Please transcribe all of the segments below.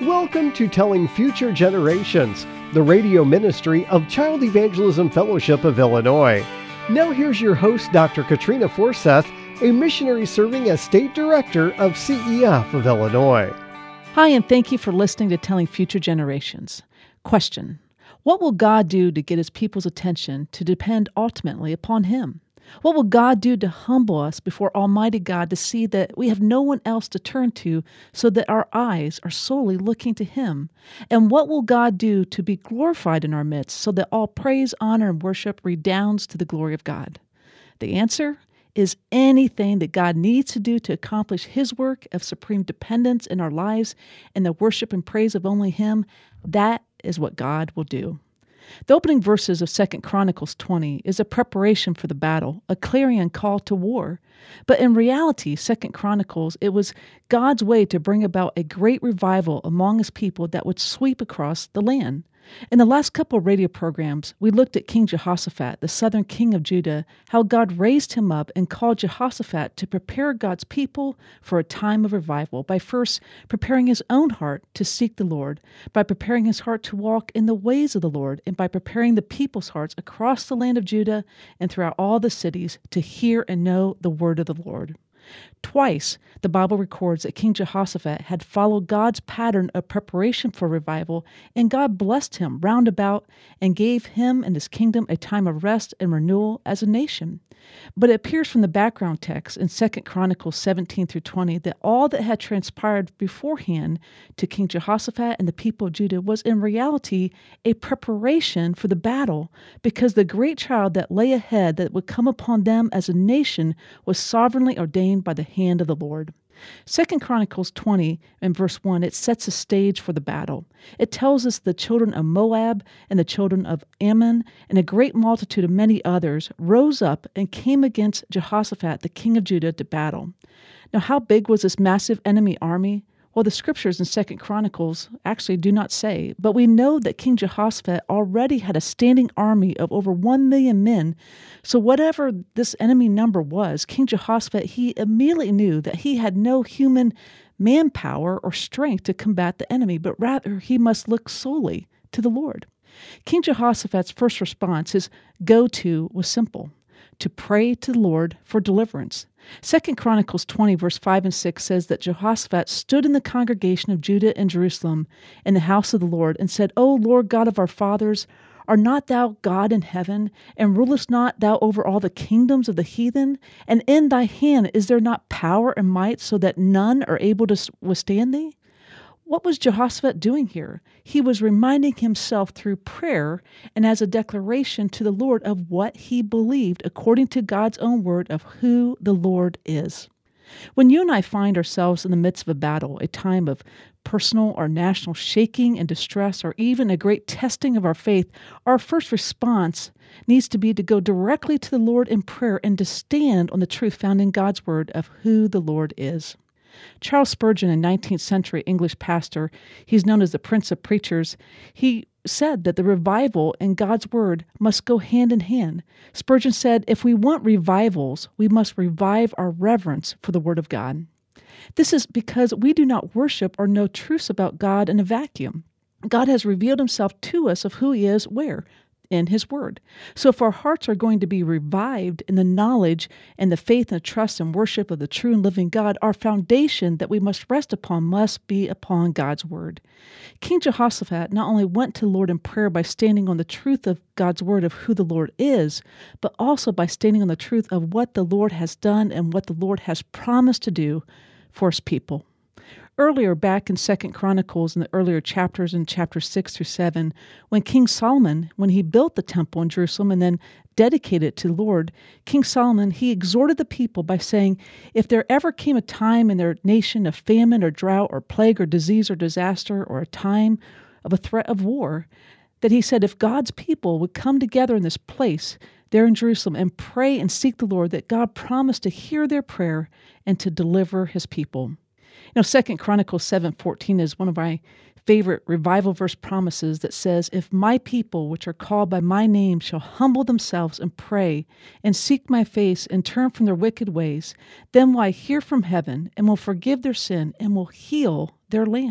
Welcome to Telling Future Generations, the radio ministry of Child Evangelism Fellowship of Illinois. Now here's your host, Dr. Katrina Forseth, a missionary serving as State Director of CEF of Illinois. Hi, and thank you for listening to Telling Future Generations. Question: what will God do to get His people's attention to depend ultimately upon Him? What will God do to humble us before Almighty God to see that we have no one else to turn to so that our eyes are solely looking to Him? And what will God do to be glorified in our midst so that all praise, honor, and worship redounds to the glory of God? The answer is anything that God needs to do to accomplish His work of supreme dependence in our lives and the worship and praise of only Him. That is what God will do. The opening verses of 2 Chronicles 20 is a preparation for the battle, a clarion call to war. But in reality, 2 Chronicles, it was God's way to bring about a great revival among His people that would sweep across the land. In the last couple of radio programs, we looked at King Jehoshaphat, the southern king of Judah, how God raised him up and called Jehoshaphat to prepare God's people for a time of revival by first preparing his own heart to seek the Lord, by preparing his heart to walk in the ways of the Lord, and by preparing the people's hearts across the land of Judah and throughout all the cities to hear and know the word of the Lord. Twice, the Bible records that King Jehoshaphat had followed God's pattern of preparation for revival, and God blessed him round about and gave him and his kingdom a time of rest and renewal as a nation. But it appears from the background text in 2 Chronicles 17 through 20 that all that had transpired beforehand to King Jehoshaphat and the people of Judah was in reality a preparation for the battle, because the great trial that lay ahead that would come upon them as a nation was sovereignly ordained by the hand of the Lord. 2 Chronicles 20 and verse 1, it sets the stage for the battle. It tells us the children of Moab and the children of Ammon and a great multitude of many others rose up and came against Jehoshaphat, the king of Judah, to battle. Now, how big was this massive enemy army? Well, the scriptures in 2 Chronicles actually do not say, but we know that King Jehoshaphat already had a standing army of over 1 million men. So whatever this enemy number was, King Jehoshaphat, he immediately knew that he had no human manpower or strength to combat the enemy, but rather he must look solely to the Lord. King Jehoshaphat's first response, his go-to, was simple: to pray to the Lord for deliverance. 2 Chronicles 20, verse 5 and 6 says that Jehoshaphat stood in the congregation of Judah and Jerusalem in the house of the Lord and said, O Lord God of our fathers, art not thou God in heaven, and rulest not thou over all the kingdoms of the heathen? And in thy hand is there not power and might, so that none are able to withstand thee? What was Jehoshaphat doing here? He was reminding himself through prayer and as a declaration to the Lord of what he believed according to God's own word of who the Lord is. When you and I find ourselves in the midst of a battle, a time of personal or national shaking and distress, or even a great testing of our faith, our first response needs to be to go directly to the Lord in prayer and to stand on the truth found in God's word of who the Lord is. Charles Spurgeon, a 19th century English pastor, he's known as the Prince of Preachers, he said that the revival and God's word must go hand in hand. Spurgeon said, if we want revivals, we must revive our reverence for the word of God. This is because we do not worship or know truths about God in a vacuum. God has revealed himself to us of who he is, where? In his word. So if our hearts are going to be revived in the knowledge and the faith and trust and worship of the true and living God, our foundation that we must rest upon must be upon God's word. King Jehoshaphat not only went to the Lord in prayer by standing on the truth of God's word of who the Lord is, but also by standing on the truth of what the Lord has done and what the Lord has promised to do for his people. Earlier, back in 2 Chronicles, in the earlier chapters, in chapters 6 through 7, when King Solomon, when he built the temple in Jerusalem and then dedicated it to the Lord, King Solomon, he exhorted the people by saying, if there ever came a time in their nation of famine or drought or plague or disease or disaster or a time of a threat of war, that he said if God's people would come together in this place there in Jerusalem and pray and seek the Lord, that God promised to hear their prayer and to deliver his people. You know, 2 Chronicles 7:14 is one of my favorite revival verse promises that says, if my people, which are called by my name, shall humble themselves and pray and seek my face and turn from their wicked ways, then will I hear from heaven and will forgive their sin and will heal their land.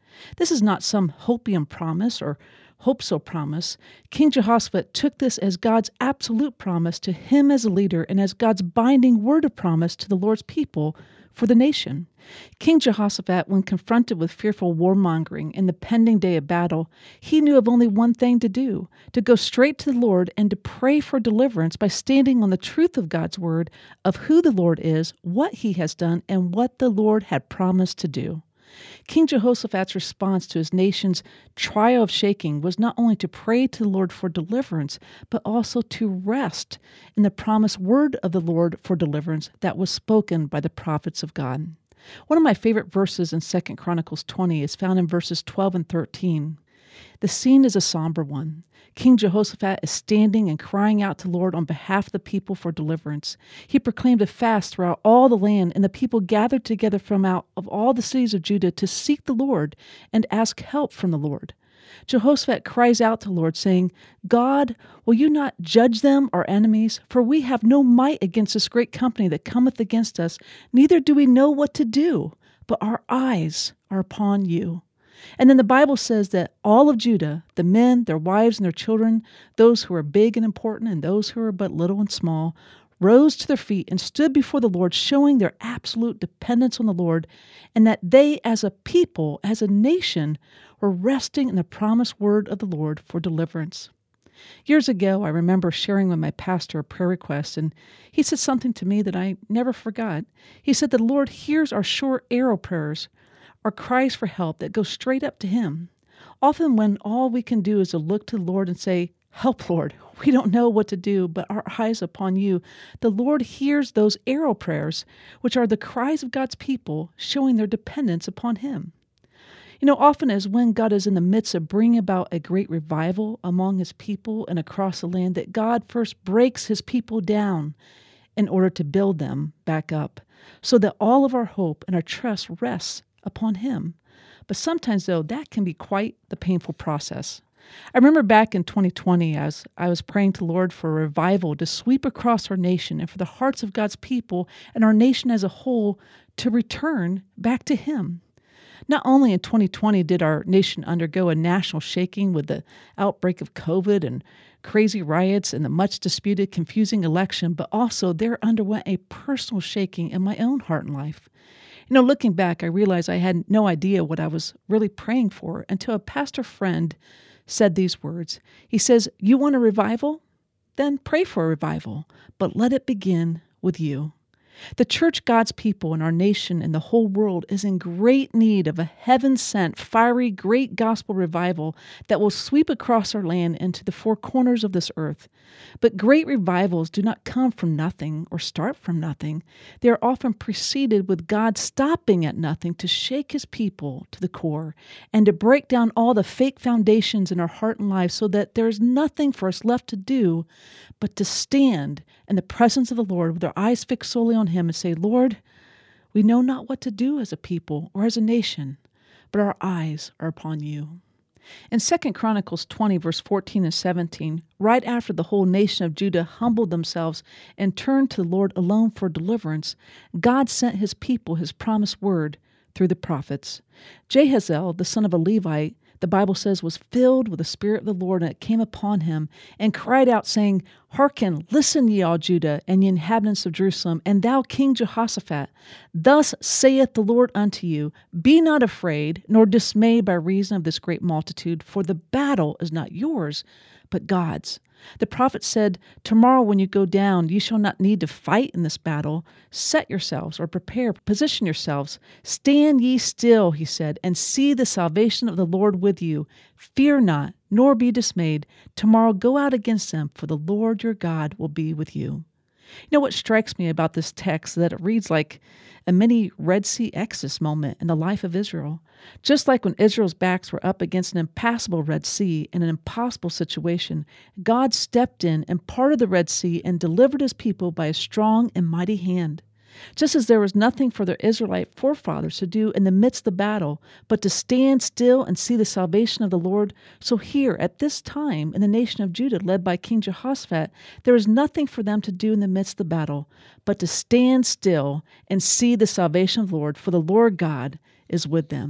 This is not some hopium promise or hope so promise. King Jehoshaphat took this as God's absolute promise to him as a leader and as God's binding word of promise to the Lord's people for the nation. King Jehoshaphat, when confronted with fearful warmongering and the pending day of battle, he knew of only one thing to do, to go straight to the Lord and to pray for deliverance by standing on the truth of God's word of who the Lord is, what he has done, and what the Lord had promised to do. King Jehoshaphat's response to his nation's trial of shaking was not only to pray to the Lord for deliverance, but also to rest in the promised word of the Lord for deliverance that was spoken by the prophets of God. One of my favorite verses in 2 Chronicles 20 is found in verses 12 and 13. The scene is a somber one. King Jehoshaphat is standing and crying out to the Lord on behalf of the people for deliverance. He proclaimed a fast throughout all the land, and the people gathered together from out of all the cities of Judah to seek the Lord and ask help from the Lord. Jehoshaphat cries out to the Lord, saying, God, will you not judge them, our enemies? For we have no might against this great company that cometh against us, neither do we know what to do, but our eyes are upon you. And then the Bible says that all of Judah, the men, their wives, and their children, those who are big and important and those who are but little and small, rose to their feet and stood before the Lord, showing their absolute dependence on the Lord, and that they as a people, as a nation, were resting in the promised word of the Lord for deliverance. Years ago, I remember sharing with my pastor a prayer request, and he said something to me that I never forgot. He said, the Lord hears our short arrow prayers, our cries for help that go straight up to him. Often when all we can do is to look to the Lord and say, help, Lord, we don't know what to do, but our eyes upon you, the Lord hears those arrow prayers, which are the cries of God's people showing their dependence upon him. Often as when God is in the midst of bringing about a great revival among his people and across the land, that God first breaks his people down in order to build them back up, so that all of our hope and our trust rests upon him. But sometimes, though, that can be quite the painful process. I remember back in 2020, as I was praying to the Lord for a revival to sweep across our nation and for the hearts of God's people and our nation as a whole to return back to him. Not only in 2020 did our nation undergo a national shaking with the outbreak of COVID and crazy riots and the much disputed, confusing election, but also there underwent a personal shaking in my own heart and life. Looking back, I realized I had no idea what I was really praying for until a pastor friend said these words. He says, you want a revival? Then pray for a revival, but let it begin with you. The church, God's people, and our nation and the whole world is in great need of a heaven-sent, fiery, great gospel revival that will sweep across our land into the four corners of this earth. But great revivals do not come from nothing or start from nothing. They are often preceded with God stopping at nothing to shake his people to the core and to break down all the fake foundations in our heart and life so that there is nothing for us left to do but to stand in the presence of the Lord with our eyes fixed solely on him and say, Lord, we know not what to do as a people or as a nation, but our eyes are upon you. In 2 Chronicles 20, verse 14 and 17, right after the whole nation of Judah humbled themselves and turned to the Lord alone for deliverance, God sent his people his promised word through the prophets. Jahaziel, the son of a Levite, the Bible says, was filled with the Spirit of the Lord, and it came upon him, and cried out, saying, Hearken, listen, ye all Judah, and ye inhabitants of Jerusalem, and thou King Jehoshaphat. Thus saith the Lord unto you, Be not afraid, nor dismayed by reason of this great multitude, for the battle is not yours, but God's. The prophet said, Tomorrow when you go down, ye shall not need to fight in this battle. Set yourselves, or prepare, position yourselves. Stand ye still, he said, and see the salvation of the Lord with you. Fear not, nor be dismayed. Tomorrow go out against them, for the Lord your God will be with you. What strikes me about this text is that it reads like a mini Red Sea Exodus moment in the life of Israel. Just like when Israel's backs were up against an impassable Red Sea in an impossible situation, God stepped in and parted the Red Sea and delivered his people by a strong and mighty hand. Just as there was nothing for their Israelite forefathers to do in the midst of the battle, but to stand still and see the salvation of the Lord, so here, at this time, in the nation of Judah, led by King Jehoshaphat, there is nothing for them to do in the midst of the battle, but to stand still and see the salvation of the Lord, for the Lord God is with them.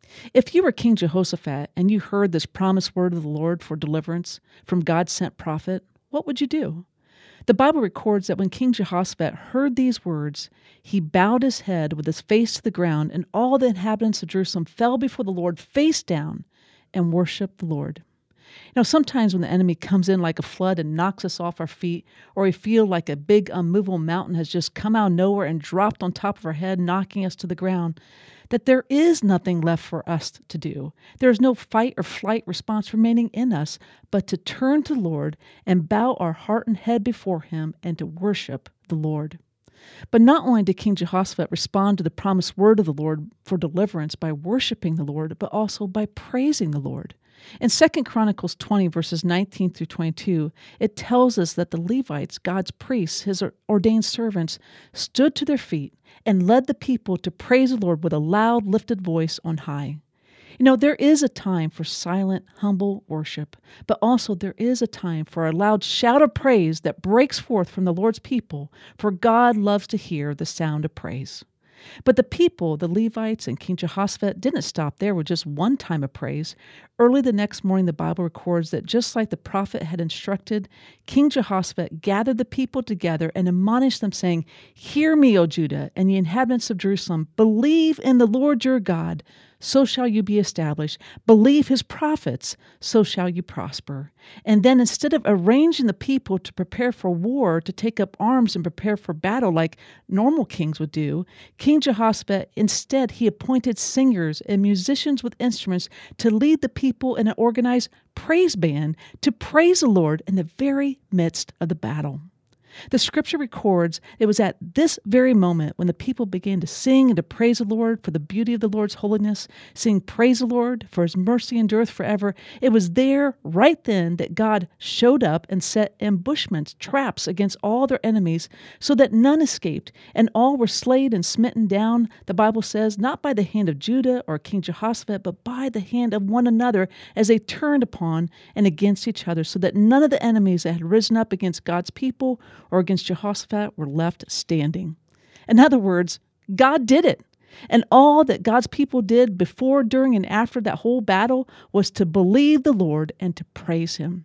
If you were King Jehoshaphat and you heard this promised word of the Lord for deliverance from God's sent prophet, what would you do? The Bible records that when King Jehoshaphat heard these words, he bowed his head with his face to the ground, and all the inhabitants of Jerusalem fell before the Lord face down and worshiped the Lord. Sometimes when the enemy comes in like a flood and knocks us off our feet, or we feel like a big unmovable mountain has just come out of nowhere and dropped on top of our head, knocking us to the ground, that there is nothing left for us to do. There is no fight or flight response remaining in us, but to turn to the Lord and bow our heart and head before him and to worship the Lord. But not only did King Jehoshaphat respond to the promised word of the Lord for deliverance by worshiping the Lord, but also by praising the Lord. In 2 Chronicles 20, verses 19 through 22, it tells us that the Levites, God's priests, his ordained servants, stood to their feet and led the people to praise the Lord with a loud, lifted voice on high. There is a time for silent, humble worship, but also there is a time for a loud shout of praise that breaks forth from the Lord's people, for God loves to hear the sound of praise. But the people, the Levites and King Jehoshaphat, didn't stop there with just one time of praise. Early the next morning, the Bible records that just like the prophet had instructed, King Jehoshaphat gathered the people together and admonished them, saying, "Hear me, O Judah, and ye inhabitants of Jerusalem. Believe in the Lord your God, so shall you be established. Believe his prophets, so shall you prosper." And then instead of arranging the people to prepare for war, to take up arms and prepare for battle like normal kings would do, King Jehoshaphat, instead, he appointed singers and musicians with instruments to lead the people in an organized praise band to praise the Lord in the very midst of the battle. The scripture records it was at this very moment when the people began to sing and to praise the Lord for the beauty of the Lord's holiness, sing praise the Lord for his mercy endureth forever. It was there right then that God showed up and set ambushments, traps against all their enemies so that none escaped, and all were slain and smitten down, the Bible says, not by the hand of Judah or King Jehoshaphat, but by the hand of one another as they turned upon and against each other, so that none of the enemies that had risen up against God's people or against Jehoshaphat were left standing. In other words, God did it. And all that God's people did before, during, and after that whole battle was to believe the Lord and to praise him.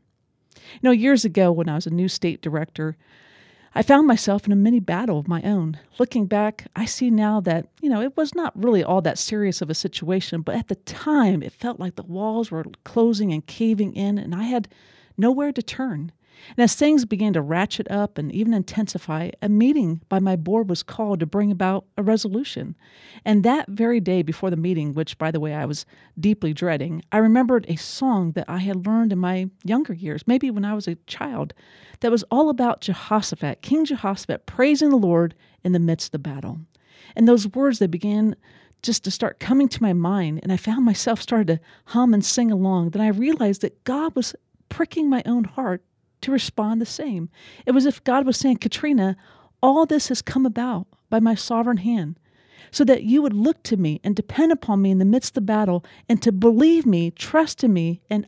Years ago when I was a new state director, I found myself in a mini battle of my own. Looking back, I see now that, it was not really all that serious of a situation, but at the time it felt like the walls were closing and caving in, and I had nowhere to turn. And as things began to ratchet up and even intensify, a meeting by my board was called to bring about a resolution. And that very day before the meeting, which, by the way, I was deeply dreading, I remembered a song that I had learned in my younger years, maybe when I was a child, that was all about Jehoshaphat, King Jehoshaphat, praising the Lord in the midst of the battle. And those words, they began just to start coming to my mind, and I found myself started to hum and sing along. Then I realized that God was pricking my own heart to respond the same. It was as if God was saying, Katrina, all this has come about by my sovereign hand, so that you would look to me and depend upon me in the midst of the battle, and to believe me, trust in me, and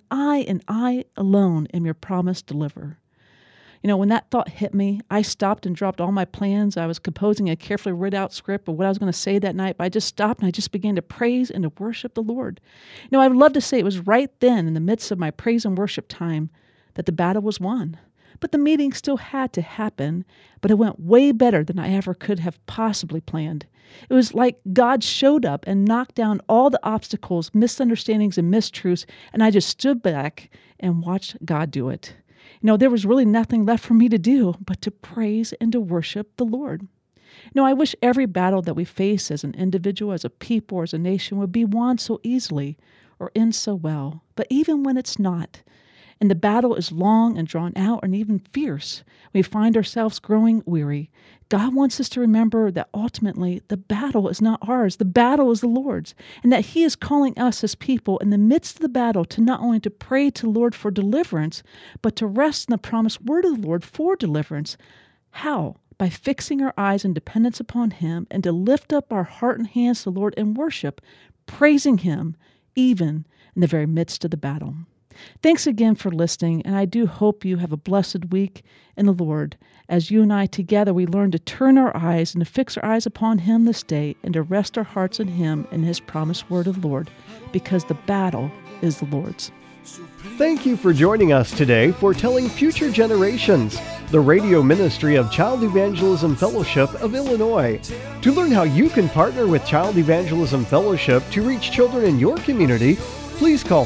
I alone am your promised deliverer. When that thought hit me, I stopped and dropped all my plans. I was composing a carefully written out script of what I was going to say that night, but I just stopped and I just began to praise and to worship the Lord. I would love to say it was right then in the midst of my praise and worship time that the battle was won. But the meeting still had to happen, but it went way better than I ever could have possibly planned. It was like God showed up and knocked down all the obstacles, misunderstandings, and mistruths, and I just stood back and watched God do it. There was really nothing left for me to do but to praise and to worship the Lord. I wish every battle that we face as an individual, as a people, or as a nation would be won so easily or end so well. But even when it's not, and the battle is long and drawn out and even fierce, we find ourselves growing weary, God wants us to remember that ultimately the battle is not ours. The battle is the Lord's, and that he is calling us as people in the midst of the battle to not only to pray to the Lord for deliverance, but to rest in the promised word of the Lord for deliverance. How? By fixing our eyes and dependence upon him, and to lift up our heart and hands to the Lord in worship, praising him even in the very midst of the battle. Thanks again for listening, and I do hope you have a blessed week in the Lord. As you and I together, we learn to turn our eyes and to fix our eyes upon Him this day and to rest our hearts in Him and His promised word of the Lord, because the battle is the Lord's. Thank you for joining us today for Telling Future Generations, the radio ministry of Child Evangelism Fellowship of Illinois. To learn how you can partner with Child Evangelism Fellowship to reach children in your community, please call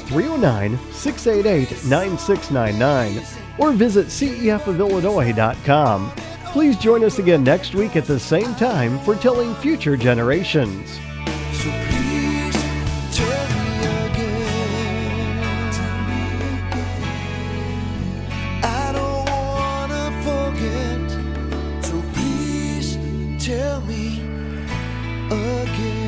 309-688-9699 or visit cefofillinois.com. Please join us again next week at the same time for Telling Future Generations. So please tell me again. I don't wanna forget. So please tell me again.